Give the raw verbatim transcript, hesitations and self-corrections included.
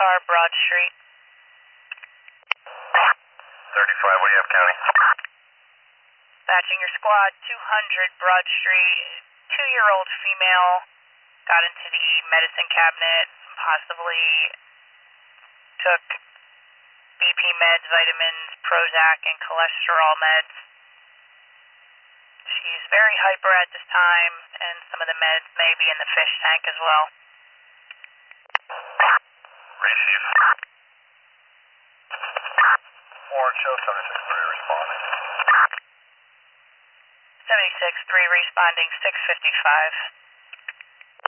car, Broad Street. thirty-five, what do you have, County? Batching your squad, two hundred Broad Street. Two-year-old female got into the medicine cabinet, possibly took B P meds, vitamins, Prozac, and cholesterol meds. She's very hyper at this time, and some of the meds may be in the fish tank as well. Receive. Warren, show seventy-six three responding. seventy-six three responding, six fifty-five.